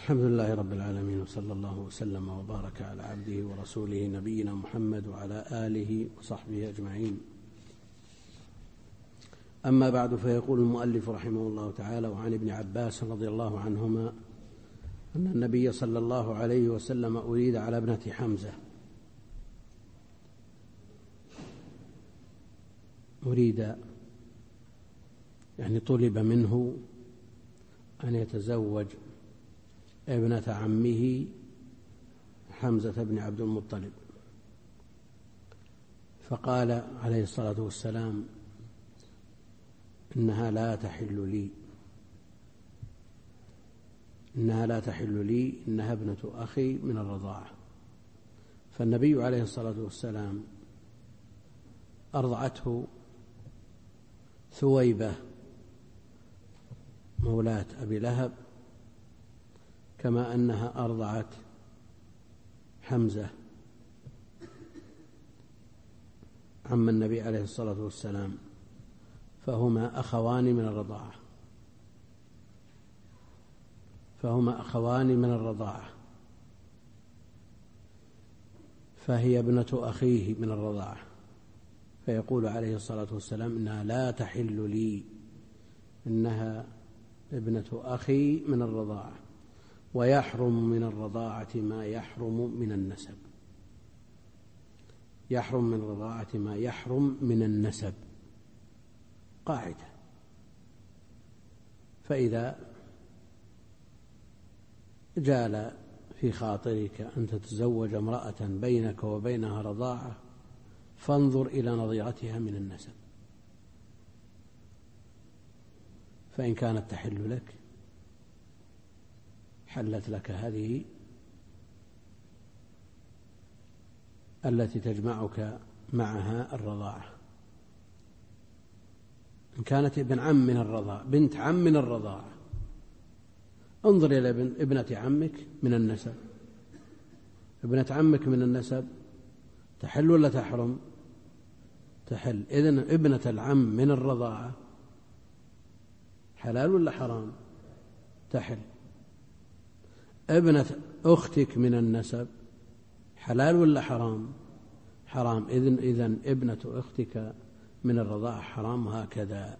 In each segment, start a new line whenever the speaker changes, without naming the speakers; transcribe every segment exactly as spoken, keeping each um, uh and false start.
الحمد لله رب العالمين، وصلى الله وسلم وبارك على عبده ورسوله نبينا محمد وعلى آله وصحبه أجمعين. أما بعد، فيقول المؤلف رحمه الله تعالى: وعن ابن عباس رضي الله عنهما أن النبي صلى الله عليه وسلم أريد على ابنة حمزة أريد يعني طلب منه أن يتزوج ابنة عمه حمزة بن عبد المطلب، فقال عليه الصلاة والسلام: إنها لا تحل لي إنها لا تحل لي إنها ابنة أخي من الرضاعة. فالنبي عليه الصلاة والسلام أرضعته ثويبة مولاة أبي لهب، كما أنها أرضعت حمزة عم النبي عليه الصلاة والسلام، فهما أخوان من الرضاعة فهما أخوان من الرضاعة فهي ابنة أخيه من الرضاعة. فيقول عليه الصلاة والسلام: إنها لا تحل لي إنها ابنة أخي من الرضاعة، ويحرم من الرضاعة ما يحرم من النسب يحرم من الرضاعة ما يحرم من النسب قاعدة. فإذا جال في خاطرك أن تتزوج امرأة بينك وبينها رضاعة، فانظر إلى نظيرتها من النسب، فإن كانت تحل لك حلت لك هذه التي تجمعك معها الرضاعة. إن كانت ابن عم من الرضاعة بنت عم من الرضاعة، انظر إلى ابنة عمك من النسب. ابنة عمك من النسب تحل ولا تحرم؟ تحل. إذن ابنة العم من الرضاعة حلال ولا حرام؟ تحل. ابنة أختك من النسب حلال ولا حرام؟ حرام. إذن إذن ابنة أختك من الرضاعة حرام، وهكذا.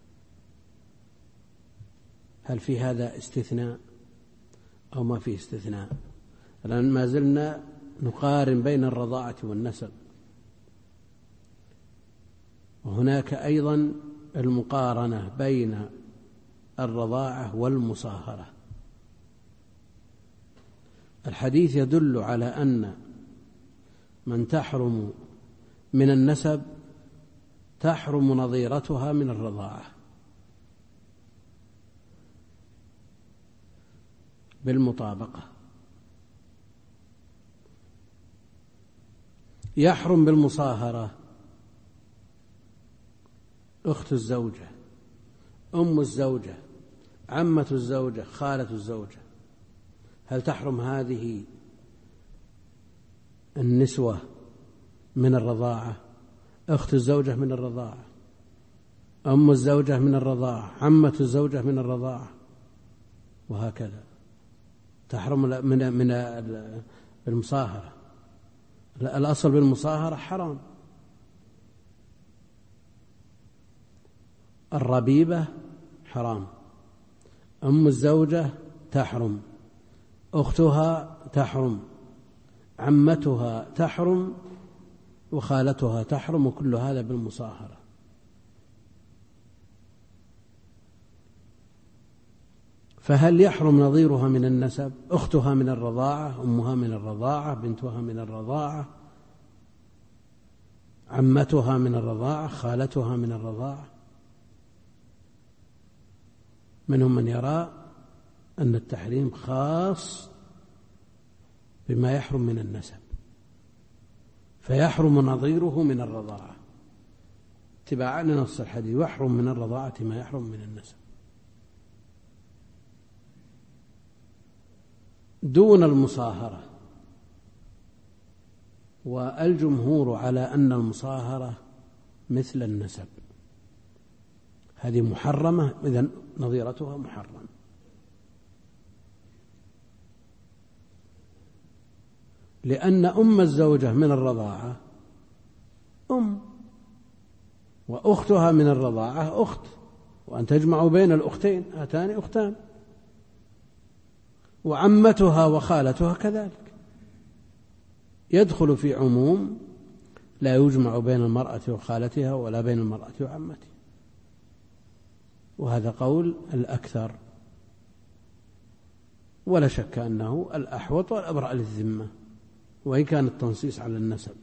هل في هذا استثناء أو ما في استثناء؟ الآن ما زلنا نقارن بين الرضاعة والنسب، وهناك أيضا المقارنة بين الرضاعة والمصاهرة. الحديث يدل على أن من تحرم من النسب تحرم نظيرتها من الرضاعة بالمطابقة. يحرم بالمصاهرة أخت الزوجة، أم الزوجة، عمة الزوجة، خالة الزوجة. هل تحرم هذه النسوة من الرضاعة؟ أخت الزوجة من الرضاعة، أم الزوجة من الرضاعة، عمة الزوجة من الرضاعة، وهكذا. تحرم من من المصاهرة. الأصل بالمصاهرة حرام. الربيبة حرام، أم الزوجة تحرم، أختها تحرم، عمتها تحرم، وخالتها تحرم، وكل هذا بالمصاهرة. فهل يحرم نظيرها من النسب؟ أختها من الرضاعة، أمها من الرضاعة، بنتها من الرضاعة، عمتها من الرضاعة، خالتها من الرضاعة. منهم من يرى أن التحريم خاص بما يحرم من النسب، فيحرم نظيره من الرضاعة اتباعا لنص الحديث: يحرم من الرضاعة ما يحرم من النسب، دون المصاهرة. والجمهور على أن المصاهرة مثل النسب، هذه محرمة، إذن نظيرتها محرم. لأن أم الزوجة من الرضاعة أم، وأختها من الرضاعة أخت، وأن تجمع بين الأختين هاتان أختان، وعمتها وخالتها كذلك، يدخل في عموم لا يجمع بين المرأة وخالتها ولا بين المرأة وعمتها، وهذا قول الأكثر، ولا شك أنه الأحوط والأبرأ للذمة، وإن كان التنصيص على النسب.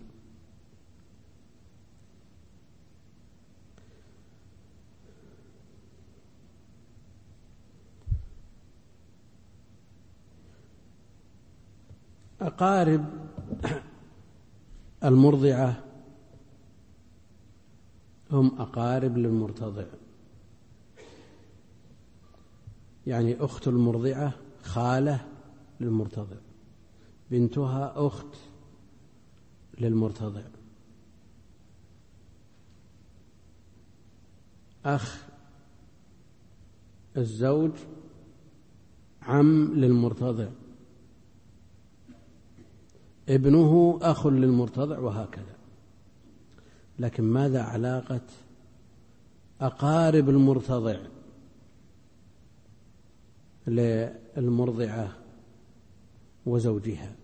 أقارب المرضعة هم أقارب للمرتضع، يعني أخت المرضعة خالة للمرتضع، بنتها أخت للمرتضع، أخ الزوج عم للمرتضع، ابنه أخ للمرتضع، وهكذا. لكن ماذا علاقة أقارب المرتضع للمرضعة وزوجها؟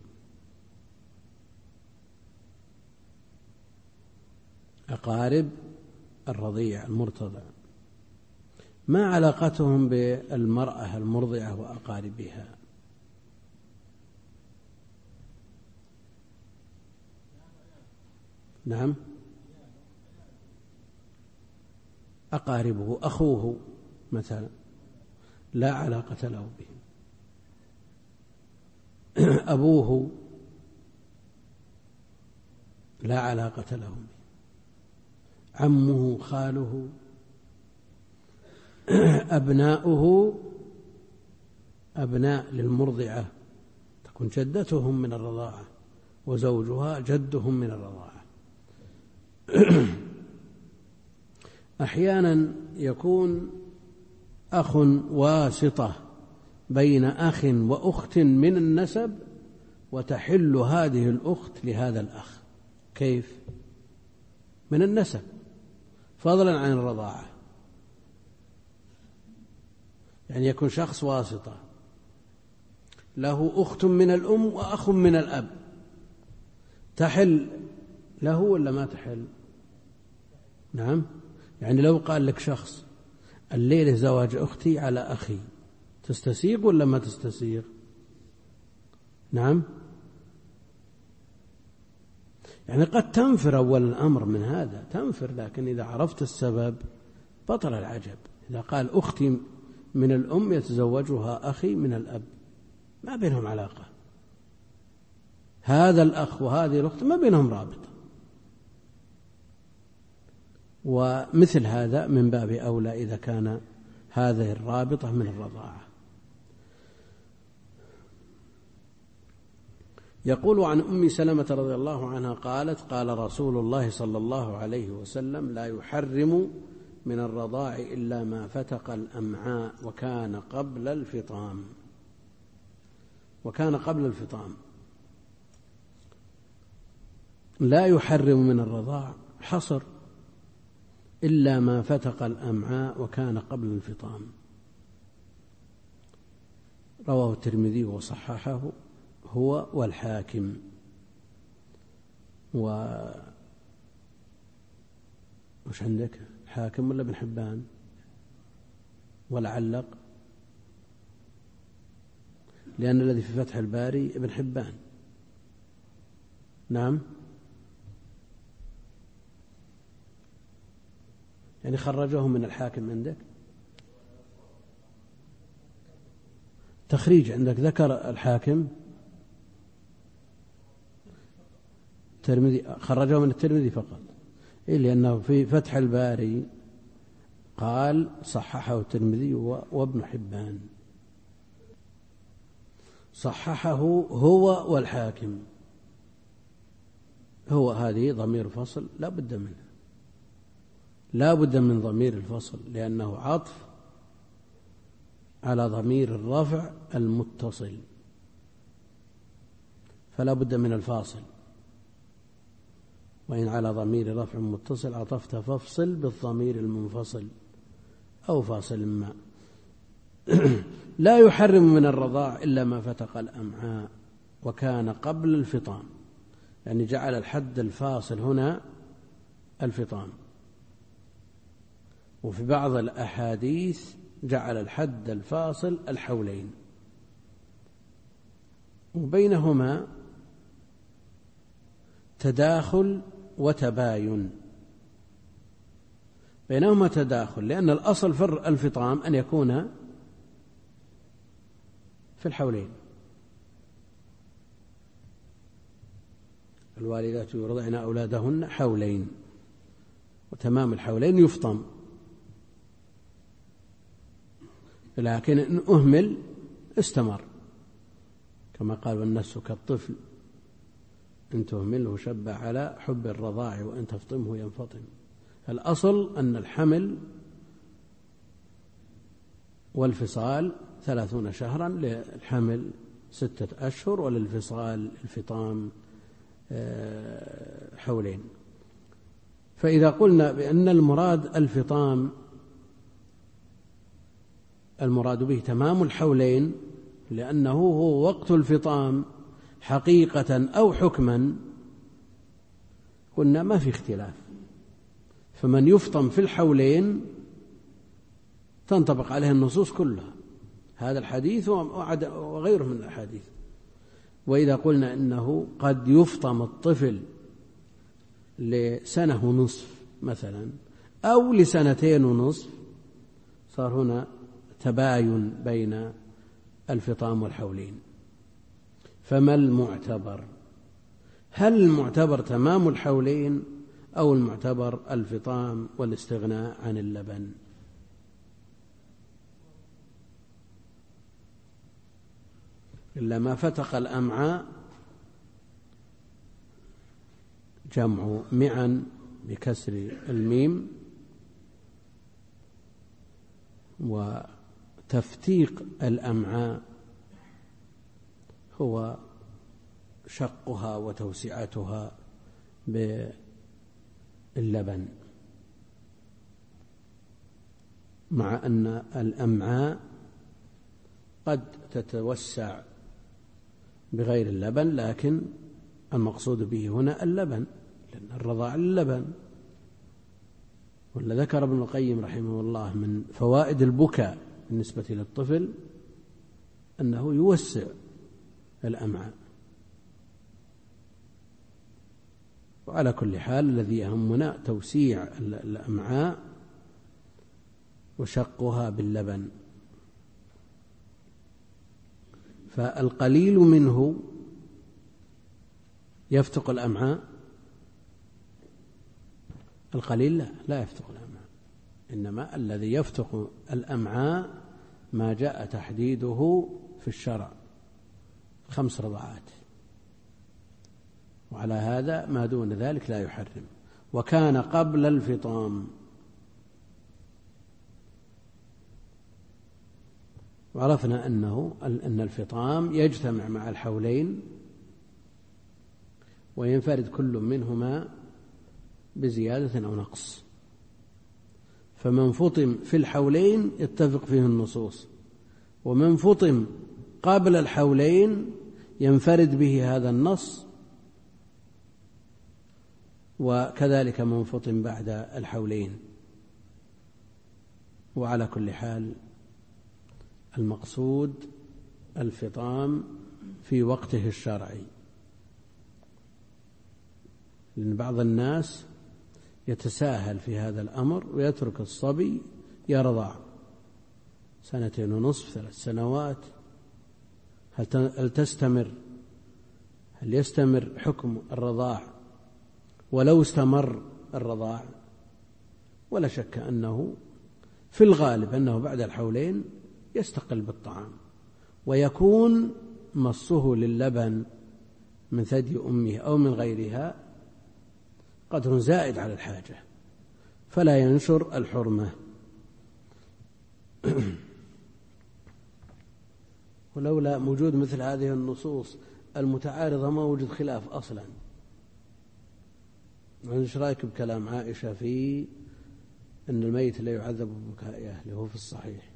أقارب الرضيع المرتضع ما علاقتهم بالمرأة المرضعة وأقاربها؟ نعم، أقاربه أخوه مثلا لا علاقة له به، أبوه لا علاقة له به، عمه خاله أبناؤه أبناء للمرضعة تكون جدتهم من الرضاعة، وزوجها جدهم من الرضاعة. أحيانا يكون أخ واسطة بين أخ وأخت من النسب، وتحل هذه الأخت لهذا الأخ. كيف؟ من النسب فضلا عن الرضاعة، يعني يكون شخص واسطة له أخت من الأم وأخ من الأب، تحل له ولا ما تحل؟ نعم، يعني لو قال لك شخص الليلة زواج أختي على أخي، تستسيغ ولا ما تستسيغ؟ نعم، يعني قد تنفر أول الأمر من هذا، تنفر، لكن إذا عرفت السبب بطل العجب. إذا قال أختي من الأم يتزوجها أخي من الأب، ما بينهم علاقة، هذا الأخ وهذه الأخت ما بينهم رابطة، ومثل هذا من باب أولى إذا كان هذه الرابطة من الرضاعة. يقول عن أم سلمة رضي الله عنها قالت: قال رسول الله صلى الله عليه وسلم: لا يحرم من الرضاع إلا ما فتق الأمعاء وكان قبل الفطام. وكان قبل الفطام لا يحرم من الرضاع حصر إلا ما فتق الأمعاء وكان قبل الفطام. رواه الترمذي وصححه هو والحاكم. و وش عندك؟ حاكم ولا ابن حبان ولا علق؟ لأن الذي في فتح الباري ابن حبان. نعم، يعني خرجه من الحاكم عندك؟ تخريج عندك ذكر الحاكم الترمذي، خرجه من الترمذي فقط، إيه؟ لأنه في فتح الباري قال صححه الترمذي وابن حبان، صححه هو والحاكم. هو هذه ضمير فصل لا بد منه، لا بد من ضمير الفصل، لأنه عطف على ضمير الرفع المتصل، فلا بد من الفاصل. وإن على ضمير رفع متصل عطفت فافصل بالضمير المنفصل أو فاصل ما. لا يحرم من الرضاع إلا ما فتق الأمعاء وكان قبل الفطام، يعني جعل الحد الفاصل هنا الفطام. وفي بعض الأحاديث جعل الحد الفاصل الحولين، وبينهما تداخل وتباين، بينهما تداخل، لأن الأصل في الفطام أن يكون في الحولين. الوالدات يرضعن أولادهن حولين، وتمام الحولين يفطم. لكن إن أهمل استمر، كما قال والنفس كالطفل إن تهمله شب على حب الرضاع وإن تفطمه ينفطم. الأصل أن الحمل والفصال ثلاثون شهرا، للحمل ستة أشهر، وللفصال الفطام حولين. فإذا قلنا بأن المراد الفطام المراد به تمام الحولين، لأنه هو وقت الفطام حقيقة أو حكما، قلنا ما في اختلاف. فمن يفطم في الحولين تنطبق عليه النصوص كلها، هذا الحديث وغيره من الأحاديث. وإذا قلنا إنه قد يفطم الطفل لسنة ونصف مثلا أو لسنتين ونصف، صار هنا تباين بين الفطام والحولين. فما المعتبر؟ هل المعتبر تمام الحولين أو المعتبر الفطام والاستغناء عن اللبن؟ إلا ما فتق الأمعاء جمع معا بكسر الميم، وتفتيق الأمعاء هو شقها وتوسعتها باللبن، مع أن الأمعاء قد تتوسع بغير اللبن، لكن المقصود به هنا اللبن، لأن الرضاع اللبن. ولا ذكر ابن القيم رحمه الله من فوائد البكاء بالنسبة للطفل أنه يوسع الأمعاء. وعلى كل حال الذي يهمنا توسيع الأمعاء وشقها باللبن. فالقليل منه يفتق الأمعاء، القليل لا لا يفتق الأمعاء، إنما الذي يفتق الأمعاء ما جاء تحديده في الشرع خمس رضعات، وعلى هذا ما دون ذلك لا يحرم. وكان قبل الفطام. وعرفنا أنه أن الفطام يجتمع مع الحولين وينفرد كل منهما بزيادة أو نقص. فمن فطم في الحولين يتفق فيه النصوص، ومن فطم قبل الحولين ينفرد به هذا النص، وكذلك من فطم بعد الحولين. وعلى كل حال المقصود الفطام في وقته الشرعي، لأن بعض الناس يتساهل في هذا الأمر ويترك الصبي يرضع سنتين ونصف ثلاث سنوات. هل تستمر هل يستمر حكم الرضاع ولو استمر الرضاع؟ ولا شك أنه في الغالب أنه بعد الحولين يستقل بالطعام، ويكون مصه للبن من ثدي أمه أو من غيرها قدر زائد على الحاجة، فلا ينشر الحرمة. ولولا وجود مثل هذه النصوص المتعارضة ما وجد خلاف أصلا. ايش رايك بكلام عائشة في أن الميت لا يعذب ببكاء أهله؟ هو في الصحيح.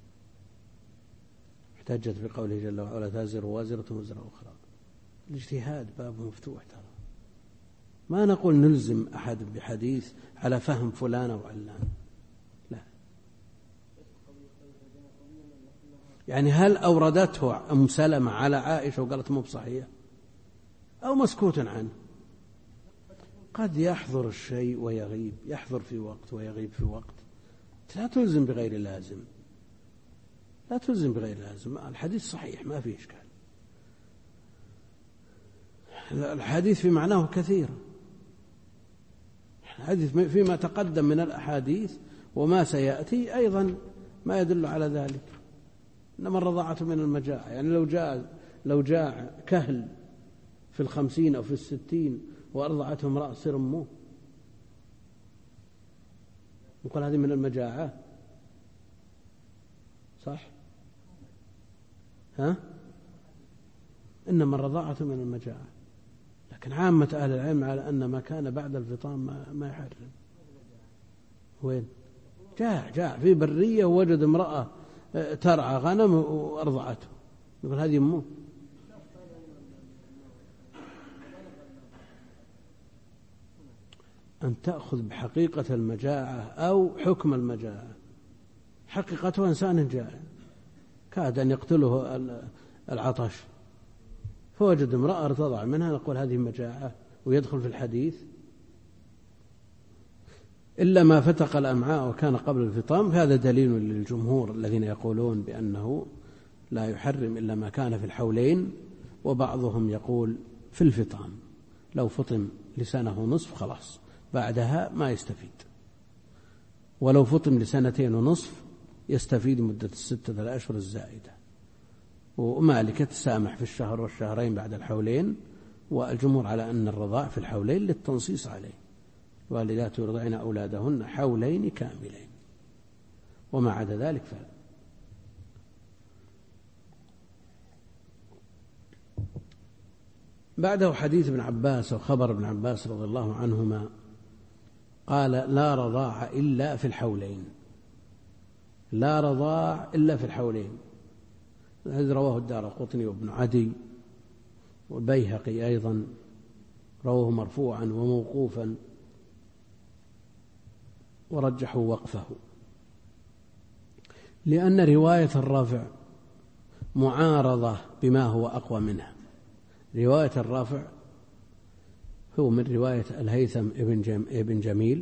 احتجت بقوله جل وعلا تزر وازرة وزر أخرى. الاجتهاد باب مفتوح ترى، ما نقول نلزم أحد بحديث على فهم فلان أو علان، لا. يعني هل أوردته أم سلمة على عائشة وقالت مو بصحيح أو مسكوت عنه؟ قد يحضر الشيء ويغيب، يحضر في وقت ويغيب في وقت. لا تلزم بغير لازم، لا تلزم بغير لازم. الحديث صحيح ما فيه إشكال، الحديث في معناه كثير. الحديث فيما تقدم من الأحاديث وما سيأتي أيضا ما يدل على ذلك. إنما الرضاعة من المجاعة، يعني لو جاء لو جاء كهل في الخمسين أو في الستين وأرضعته امرأة صير أمه، نقول هذه من المجاعة، صح؟ ها؟ إنما الرضاعة من المجاعة. لكن عامة أهل العلم على أن ما كان بعد الفطام ما, ما يحرم. وين؟ جاء جاء في برية ووجد امرأة ترعى غنم وأرضعته، نقول هذه أمه. أن تأخذ بحقيقة المجاعة أو حكم المجاعة. حقيقته إنسان جائع كاد أن يقتله العطش فوجد امرأة ارتضع منها، نقول هذه مجاعة ويدخل في الحديث. إلا ما فتق الأمعاء وكان قبل الفطام فهذا دليل للجمهور الذين يقولون بأنه لا يحرم إلا ما كان في الحولين، وبعضهم يقول في الفطام لو فطم لسنة ونصف خلاص بعدها ما يستفيد، ولو فطم لسنتين ونصف يستفيد مدة الستة الأشهر الزائدة. ومالك تسامح في الشهر والشهرين بعد الحولين، والجمهور على أن الرضاع في الحولين للتنصيص عليه. والدات يرضعن أولادهن حولين كاملين، وما عدا ذلك فلا. بعده حديث ابن عباس وخبر ابن عباس رضي الله عنهما قال لا رضاع إلا في الحولين، لا رضاع إلا في الحولين. هذا رواه الدارقطني وابن عدي والبيهقي أيضا رواه مرفوعا وموقوفا ورجحوا وقفه، لأن رواية الرافع معارضة بما هو أقوى منها. رواية الرافع هو من رواية الهيثم ابن جميل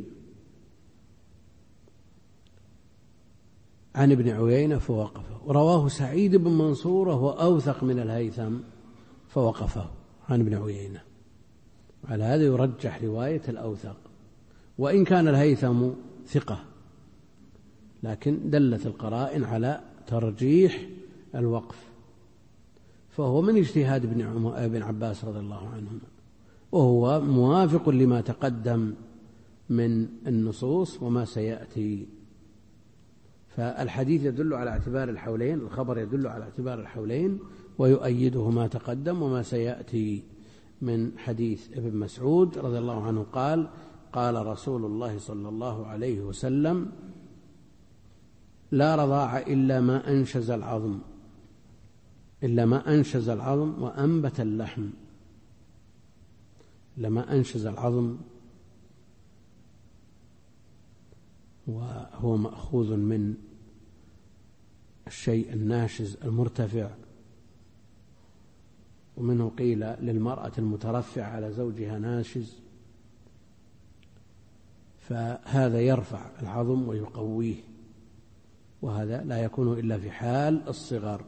عن ابن عيينة فوقفه، ورواه سعيد بن منصور وهو أوثق من الهيثم فوقفه عن ابن عيينة. على هذا يرجح رواية الأوثق، وإن كان الهيثم ثقة لكن دلت القرائن على ترجيح الوقف، فهو من اجتهاد ابن عباس رضي الله عنهما، وهو موافق لما تقدم من النصوص وما سيأتي. فالحديث يدل على اعتبار الحولين، الخبر يدل على اعتبار الحولين، ويؤيده ما تقدم وما سيأتي من حديث ابن مسعود رضي الله عنه قال قال رسول الله صلى الله عليه وسلم لا رضاع إلا ما أنشز العظم إلا ما أنشز العظم وأنبت اللحم. لما أنشز العظم وهو مأخوذ من الشيء الناشز المرتفع، ومنه قيل للمرأة المترفع على زوجها ناشز، فهذا يرفع العظم ويقويه، وهذا لا يكون إلا في حال الصغر.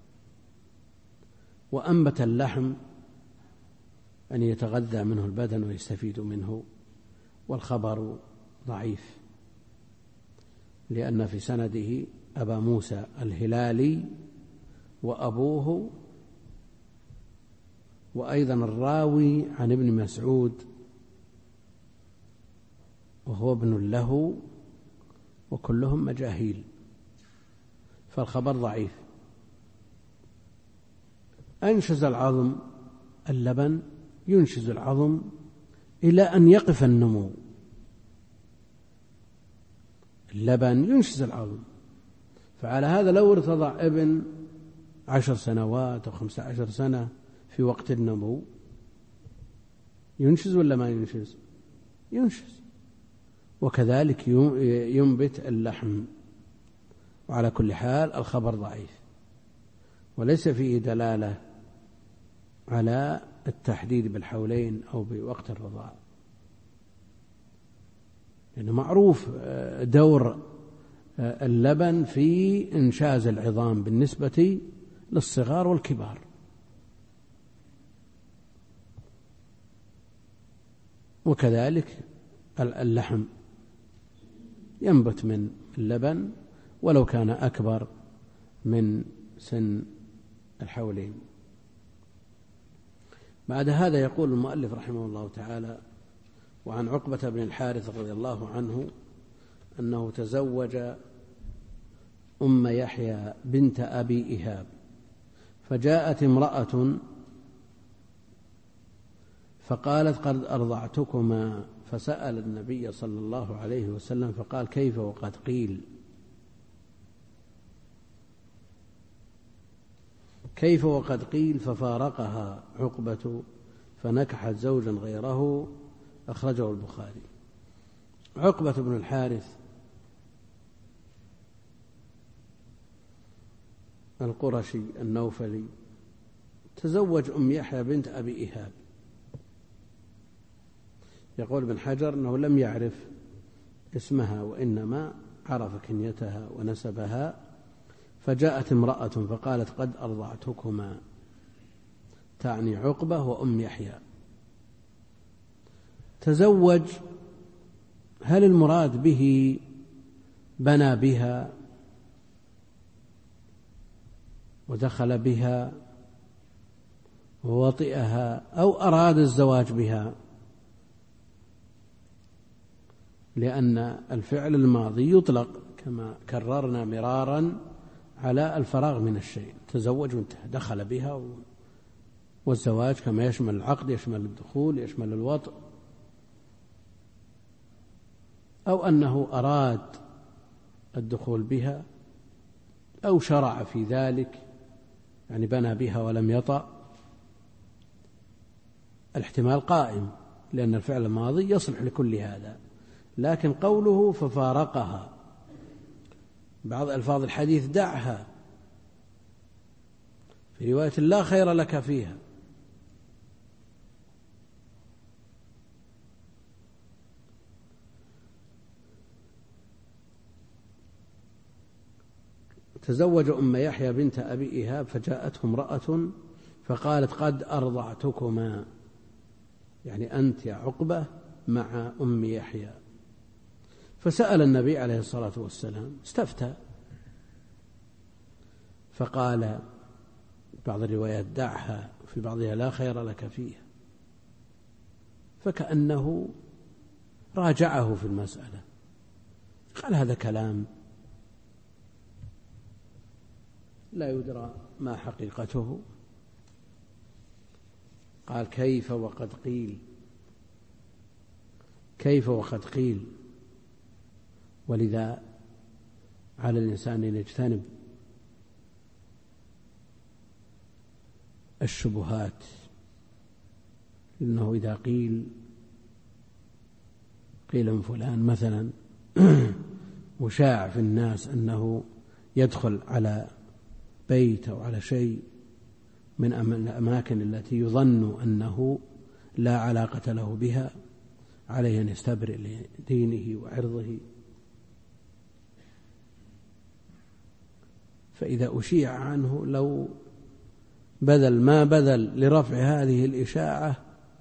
وأنبت اللحم أن يتغذى منه البدن ويستفيد منه. والخبر ضعيف لأن في سنده أبا موسى الهلالي وأبوه، وأيضا الراوي عن ابن مسعود وهو ابن له، وكلهم مجاهيل، فالخبر ضعيف. أنشز العظم اللبن ينشز العظم إلى أن يقف النمو. اللبن ينشز العظم، فعلى هذا لو ارتضع ابن عشر سنوات أو خمسة عشر سنة في وقت النمو ينشز ولا ما ينشز؟ ينشز. وكذلك ينبت اللحم. وعلى كل حال الخبر ضعيف وليس فيه دلالة على التحديد بالحولين أو بوقت الرضاعة، لأنه معروف دور اللبن في إنشاز العظام بالنسبة للصغار والكبار. وكذلك اللحم ينبت من اللبن ولو كان أكبر من سن الحولين. بعد هذا يقول المؤلف رحمه الله تعالى: وعن عقبة بن الحارث رضي الله عنه أنه تزوج أم يحيى بنت أبي إيهاب، فجاءت امرأة فقالت: قد أرضعتكما، فسأل النبي صلى الله عليه وسلم فقال: كيف وقد قيل؟ كيف وقد قيل؟ ففارقها عقبة فنكحت زوجا غيره. أخرجه البخاري. عقبة بن الحارث القرشي النوفلي تزوج أم يحيى بنت أبي إيهاب. يقول ابن حجر أنه لم يعرف اسمها وإنما عرف كنيتها ونسبها. فجاءت امرأة فقالت: قد أرضعتكما، تعني عقبة وأم يحيى. تزوج، هل المراد به بنى بها ودخل بها ووطئها أو أراد الزواج بها؟ لأن الفعل الماضي يطلق كما كررنا مرارا على الفراغ من الشيء. تزوج وانتهى، دخل بها. والزواج كما يشمل العقد يشمل الدخول يشمل الوطء. أو أنه أراد الدخول بها أو شرع في ذلك، يعني بنى بها ولم يطأ. الاحتمال قائم لأن الفعل الماضي يصلح لكل هذا. لكن قوله ففارقها، بعض ألفاظ الحديث دعها، في رواية لا خير لك فيها. تزوج أم يحيى بنت أبي إيهاب فجاءته امرأة فقالت: قد أرضعتكما، يعني أنت يا عقبة مع أم يحيى. فسأل النبي عليه الصلاة والسلام، استفتى، فقال بعض الروايات دعها، في بعضها لا خير لك فيها، فكأنه راجعه في المسألة. قال هذا كلام لا يدرى ما حقيقته. قال: كيف وقد قيل، كيف وقد قيل. ولذا على الإنسان أن يجتنب الشبهات، إنه إذا قيل قيل من فلان مثلا وشاع في الناس أنه يدخل على بيت أو على شيء من الأماكن التي يظن أنه لا علاقة له بها، عليه أن يستبرئ لدينه وعرضه. فإذا أشيع عنه لو بذل ما بذل لرفع هذه الإشاعة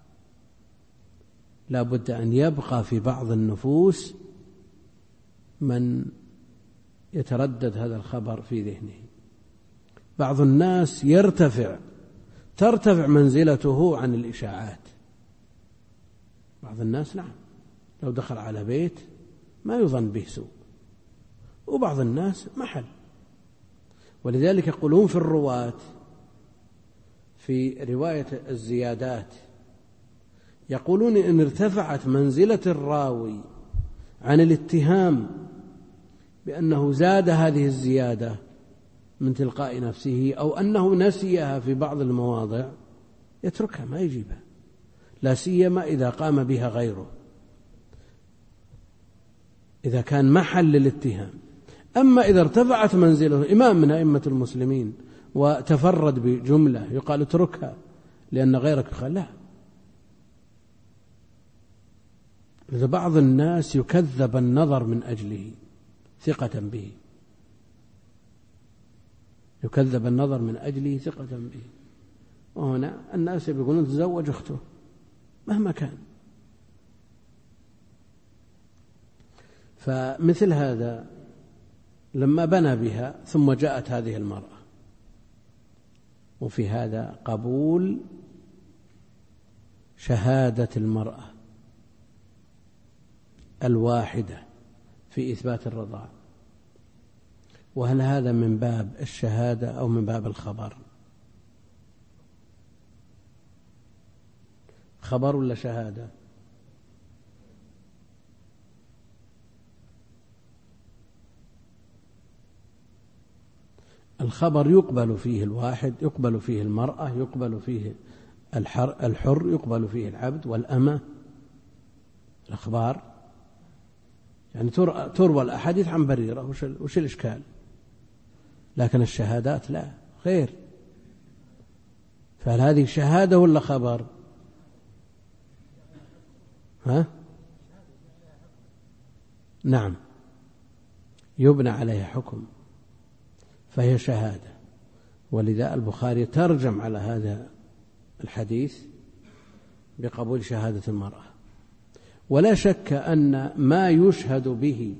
لا بد أن يبقى في بعض النفوس من يتردد هذا الخبر في ذهنه. بعض الناس يرتفع ترتفع منزلته عن الإشاعات. بعض الناس نعم لو دخل على بيت ما يظن به سوء، وبعض الناس محل. ولذلك يقولون في الرواة في رواية الزيادات يقولون إن ارتفعت منزلة الراوي عن الاتهام بأنه زاد هذه الزيادة من تلقاء نفسه أو أنه نسيها في بعض المواضع يتركها ما يجيبها، لا سيما إذا قام بها غيره، إذا كان محل للاتهام. أما إذا ارتفعت منزله إمام من أئمة المسلمين وتفرد بجملة يقال اتركها لأن غيرك قال لا. إذا بعض الناس يكذب النظر من أجله ثقة به، يكذب النظر من أجله ثقة به، وهنا الناس يقولون تزوج أخته مهما كان. فمثل هذا لما بنى بها ثم جاءت هذه المرأة، وفي هذا قبول شهادة المرأة الواحدة في إثبات الرضاع. وهل هذا من باب الشهادة أو من باب الخبر؟ خبر ولا شهادة؟ الخبر يقبل فيه الواحد، يقبل فيه المرأة، يقبل فيه الحر, الحر يقبل فيه العبد والأمة. الأخبار يعني تروى الأحاديث عن بريرة، وش, وش الإشكال؟ لكن الشهادات لا، غير. فهل هذه شهادة ولا خبر؟ ها؟ نعم، يبنى عليها حكم، فهي شهادة. ولذا البخاري ترجم على هذا الحديث بقبول شهادة المرأة. ولا شك أن ما يشهد به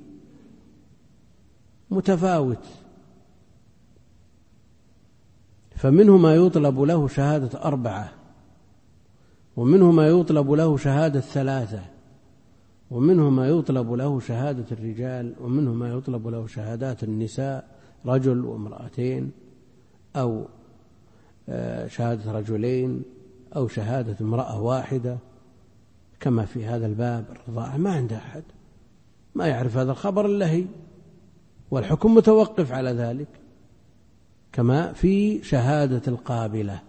متفاوت، فمنه ما يطلب له شهادة أربعة، ومنه ما يطلب له شهادة ثلاثة، ومنه ما يطلب له شهادة الرجال، ومنه ما يطلب له شهادات النساء، رجل وامرأتين، أو شهادة رجلين، أو شهادة امرأة واحدة، كما في هذا الباب الرضاعة ما عنده أحد ما يعرف هذا الخبر إلا هي، والحكم متوقف على ذلك، كما في شهادة القابلة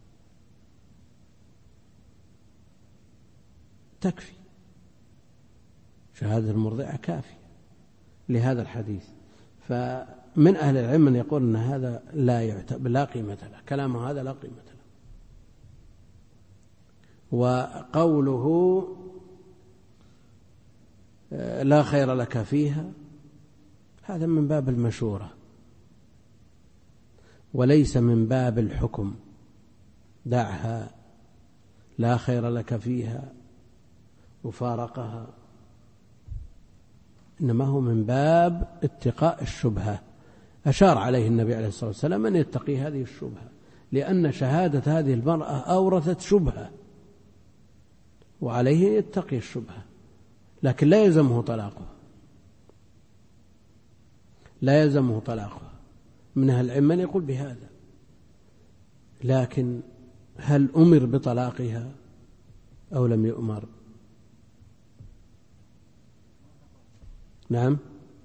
تكفي، شهادة المرضعة كافية لهذا الحديث. فمن أهل العلم من يقول أن هذا لا يعتبر، لا قيمة له، كلامه هذا لا قيمة له. وقوله لا خير لك فيها هذا من باب المشورة وليس من باب الحكم. دعها، لا خير لك فيها، وفارقها، إنما هو من باب اتقاء الشبهة. أشار عليه النبي عليه الصلاة والسلام أن يتقي هذه الشبهة، لأن شهادة هذه المرأة أورثت شبهة، وعليه يتقي الشبهة، لكن لا يلزمه طلاقه، لا يلزمه طلاقه. من أهل العلم من يقول بهذا، لكن هل أمر بطلاقها أو لم يؤمر؟ نعم.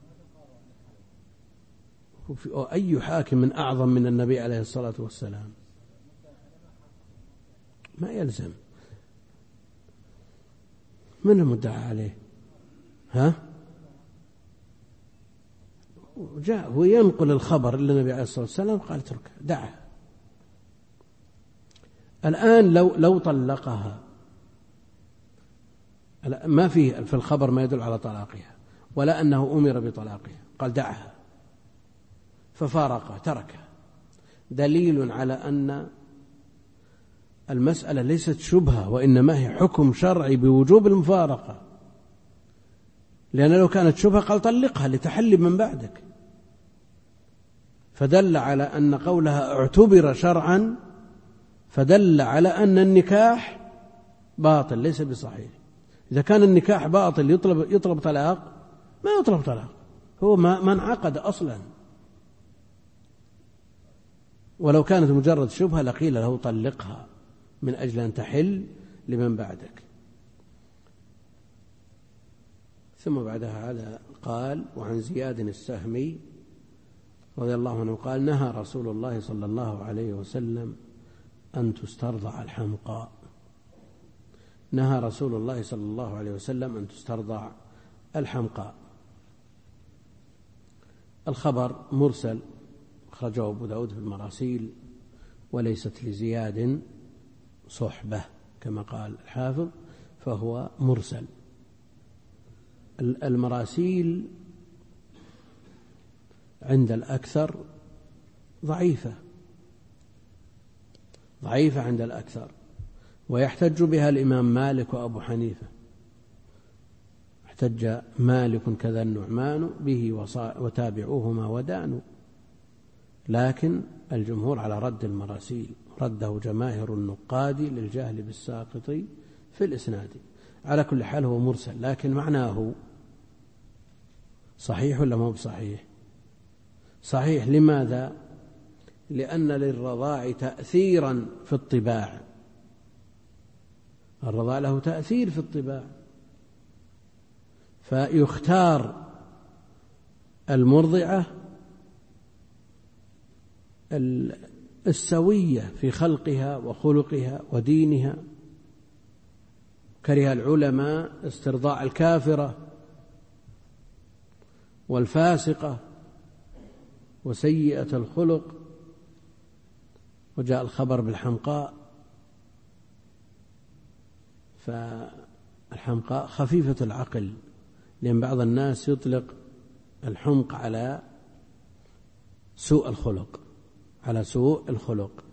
أي حاكم من أعظم من النبي عليه الصلاة والسلام؟ ما يلزم. من المدعى عليه؟ ها؟ جاء هو ينقل الخبر إلى النبي عليه الصلاة والسلام قال اتركها، دعها. الآن لو لو طلقها ما فيه في الخبر ما يدل على طلاقها، ولا أنه أمر بطلاقها، قال دعها ففارقها تركها، دليل على أن المسألة ليست شبهة، وإنما هي حكم شرعي بوجوب المفارقة. لأن لو كانت شبهة قال طلقها لتحلي من بعدك، فدل على أن قولها اعتبر شرعا، فدل على أن النكاح باطل ليس بصحيح. إذا كان النكاح باطل يطلب يطلب طلاق؟ ما يطلب طلاق، هو ما ما انعقد أصلا. ولو كانت مجرد شبهة لقيل له طلقها من أجل أن تحل لمن بعدك. ثم بعدها هذا قال: وعن زياد السهمي رضي الله عنه قال: نهى رسول الله صلى الله عليه وسلم أن تسترضع الحمقاء. نهى رسول الله صلى الله عليه وسلم أن تسترضع الحمقاء. الخبر مرسل، أخرجه أبو داود في المراسيل، وليست لزياد صحبة كما قال الحافظ، فهو مرسل. المراسيل عند الأكثر ضعيفة ضعيفة عند الأكثر، ويحتج بها الإمام مالك وأبو حنيفة. احتج مالك كذا النعمان به وتابعوهما ودانوا، لكن الجمهور على رد المراسيل، رده جماهر النقاد للجهل بالساقط في الإسناد. على كل حال هو مرسل، لكن معناه صحيح ولا مو بصحيح؟ صحيح. لماذا؟ لأن للرضاع تأثيرا في الطباع، الرضاع له تأثير في الطباع، فيختار المرضعة السوية في خلقها وخلقها ودينها. كره العلماء استرضاع الكافرة والفاسقة وسيئة الخلق، وجاء الخبر بالحمقاء، فالحمقاء خفيفة العقل، لأن بعض الناس يطلق الحمق على سوء الخلق على سوء الخلق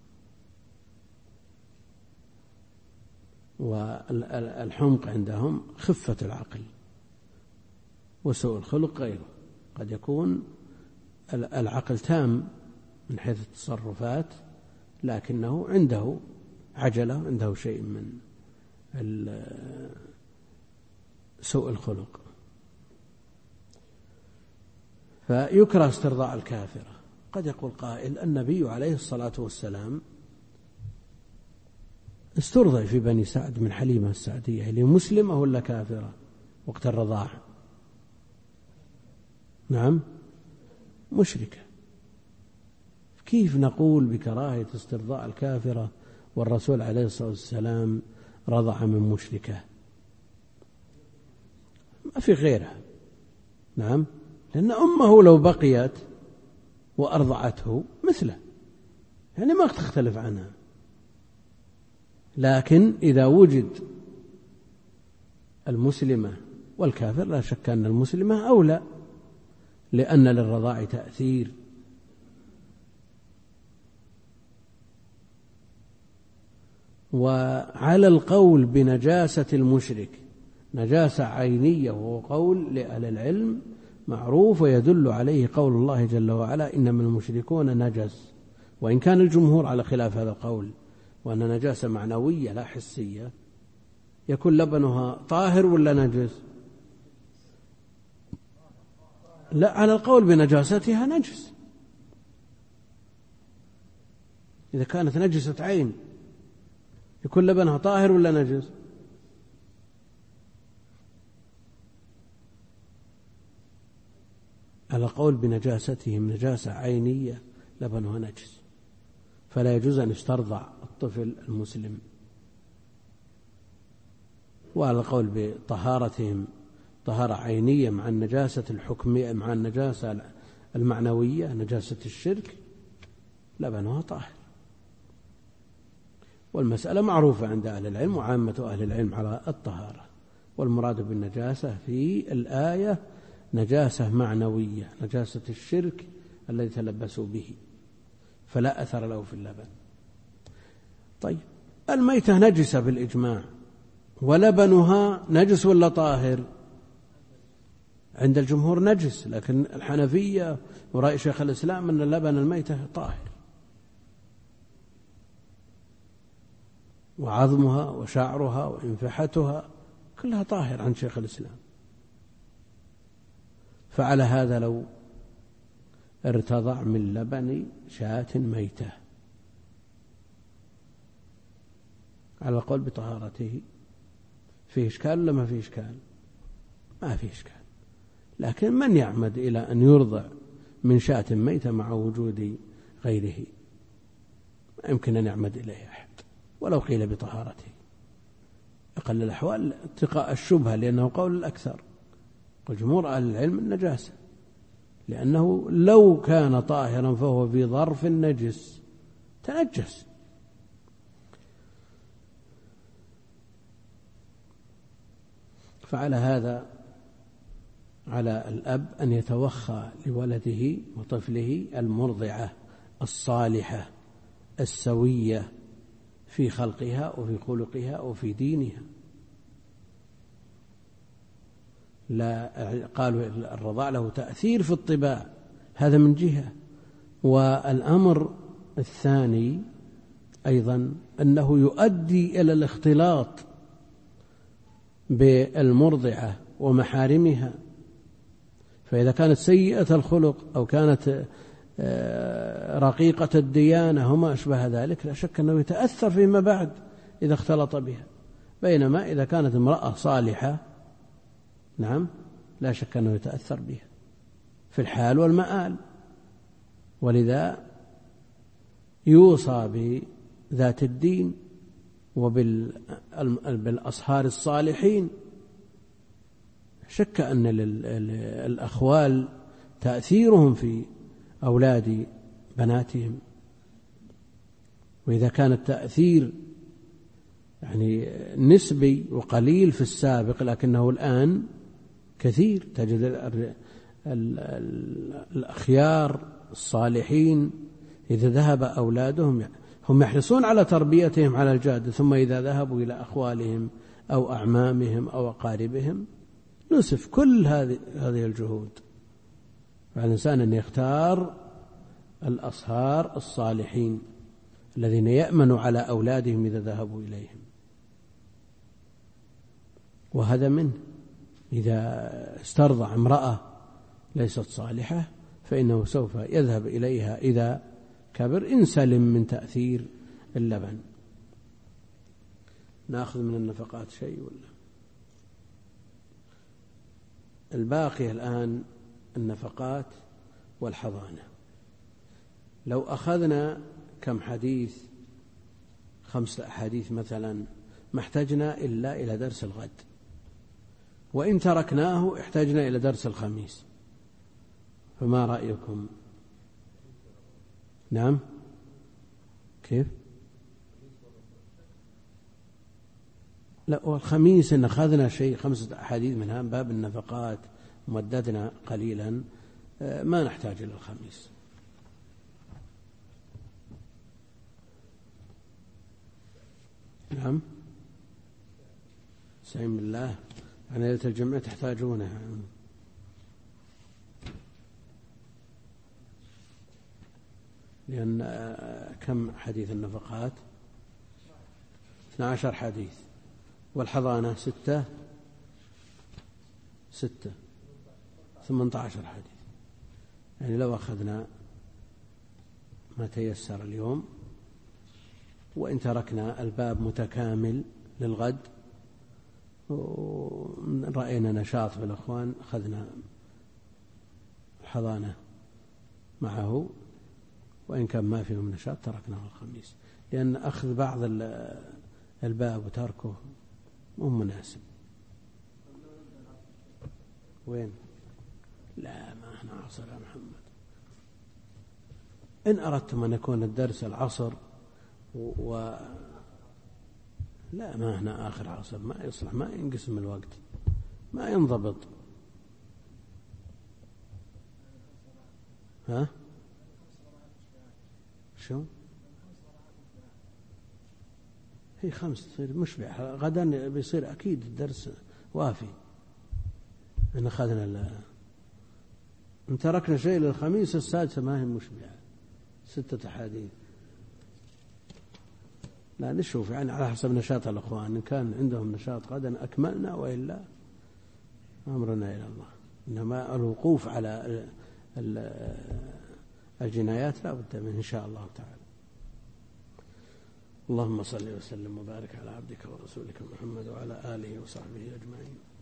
والحمق عندهم خفة العقل، وسوء الخلق غيره. قد يكون العقل تام من حيث التصرفات، لكنه عنده عجلة، عنده شيء من سوء الخلق. فيكره استرضاع الكافرة. قد يقول قائل: النبي عليه الصلاة والسلام استرضع في بني سعد من حليمة السعدية، هي مسلمة ولا كافرة وقت الرضاع؟ نعم، مشركة. كيف نقول بكراهية استرضاع الكافرة والرسول عليه الصلاة والسلام رضع من مشركة؟ ما في غيرها. نعم، لأن أمه لو بقيت وأرضعته مثله، يعني ما تختلف عنها. لكن إذا وجد المسلمة والكافر لا شك أن المسلمة أولى، لأن للرضاع تأثير. وعلى القول بنجاسة المشرك نجاسة عينية، وهو قول لأهل العلم معروف، ويدل عليه قول الله جل وعلا: إنما المشركون نجس. وإن كان الجمهور على خلاف هذا القول، وأن نجاسة معنوية لا حسية، يكون لبنها طاهر ولا نجس؟ لا، على القول بنجاستها نجس. إذا كانت نجسة عين يكون لبنها طاهر ولا نجس؟ على قول بنجاستهم نجاسة عينية لبنها نجس، فلا يجوز أن يسترضع الطفل المسلم. وعلى قول بطهارتهم طهارة عينية مع النجاسة الحكمية، مع النجاسة المعنوية نجاسة الشرك، لبنها طاهر. والمسألة معروفة عند أهل العلم، وعامة أهل العلم على الطهارة. والمراد بالنجاسة في الآية نجاسة معنوية، نجاسة الشرك الذي تلبسوا به، فلا أثر له في اللبن. طيب، الميتة نجسة بالإجماع، ولبنها نجس ولا طاهر؟ عند الجمهور نجس، لكن الحنفية ورأي شيخ الإسلام أن لبن الميتة طاهر، وعظمها وشعرها وإنفحتها كلها طاهر عند شيخ الإسلام. فعلى هذا لو ارتضع من لبن شاة ميتة، على القول بطهارته. فيه إشكال ولا ما فيه إشكال؟ ما فيه إشكال. لكن من يعمد إلى أن يرضع من شاة ميتة مع وجود غيره؟ ما يمكن أن يعمد إليه أحد ولو قيل بطهارته. أقل الأحوال اتقاء الشبهة، لأنه قول الأكثر وجمهور أهل العلم النجاسة، لأنه لو كان طاهرا فهو في ظرف النجس تنجس. فعلى هذا على الأب أن يتوخى لولده وطفله المرضعة الصالحة السوية في خلقها وفي خلقها وفي دينها. لا قالوا الرضاع له تأثير في الطباع، هذا من جهة. والأمر الثاني أيضا أنه يؤدي إلى الاختلاط بالمرضعة ومحارمها، فإذا كانت سيئة الخلق أو كانت رقيقة الديانة وما أشبه ذلك لا شك أنه يتأثر فيما بعد إذا اختلط بها. بينما إذا كانت امرأة صالحة نعم لا شك أنه يتأثر بها في الحال والمآل. ولذا يوصى بذات الدين وبالأصهار الصالحين. شك أن الأخوال تأثيرهم في أولاد بناتهم، وإذا كان التأثير يعني نسبي وقليل في السابق لكنه الآن كثير، تجد الأخيار الصالحين إذا ذهب أولادهم هم يحرصون على تربيتهم على الجادة، ثم إذا ذهبوا إلى أخوالهم أو أعمامهم أو أقاربهم نسف كل هذه هذه الجهود. فالإنسان أن يختار الأصهار الصالحين الذين يأمنوا على أولادهم إذا ذهبوا إليهم. وهذا منه إذا استرضع امرأة ليست صالحة فإنه سوف يذهب إليها إذا كبر إن سلم من تأثير اللبن. نأخذ من النفقات شيء ولا الباقي الآن النفقات والحضانة. لو أخذنا كم حديث، خمسة أحاديث مثلا، ما احتجنا إلا إلى درس الغد، وإن تركناه احتجنا إلى درس الخميس. فما رأيكم؟ نعم كيف؟ لا، والخميس إن أخذنا شيء خمسة أحاديث منها باب النفقات مددنا قليلا ما نحتاج إلى الخميس. نعم سعيم بالله يعني ليلة الجمعة تحتاجونها. لأن كم حديث النفقات؟ اثنا عشر حديث، والحضانة ستة ستة ثمانية عشر حديث. يعني لو أخذنا ما تيسر اليوم وإن تركنا الباب متكامل للغد ورأينا نشاط في الأخوان أخذنا الحضانة معه، وإن كان ما فيهم نشاط تركناه الخميس، لأن أخذ بعض الباب وتركه مو مناسب. وين؟ لا ما احنا عصر يا محمد. إن أردتم أن يكون الدرس العصر و لا ما هنا آخر عصر ما يصلح، ما ينقسم الوقت، ما ينضبط. ها شو هي خمس تصير مشبع، غدا بيصير أكيد الدرس وافي. إن أخذنا ال... إن تركنا شيء للخميس السادسة ما هي مشبعة، ستة أحاديث. لا نشوف يعني على حسب نشاط الأخوان، إن كان عندهم نشاط غدا أكملنا، وإلا أمرنا إلى الله. إنما الوقوف على الجنايات لا بد منه إن شاء الله تعالى. اللهم صل وسلم وبارك على عبدك ورسولك محمد وعلى آله وصحبه أجمعين.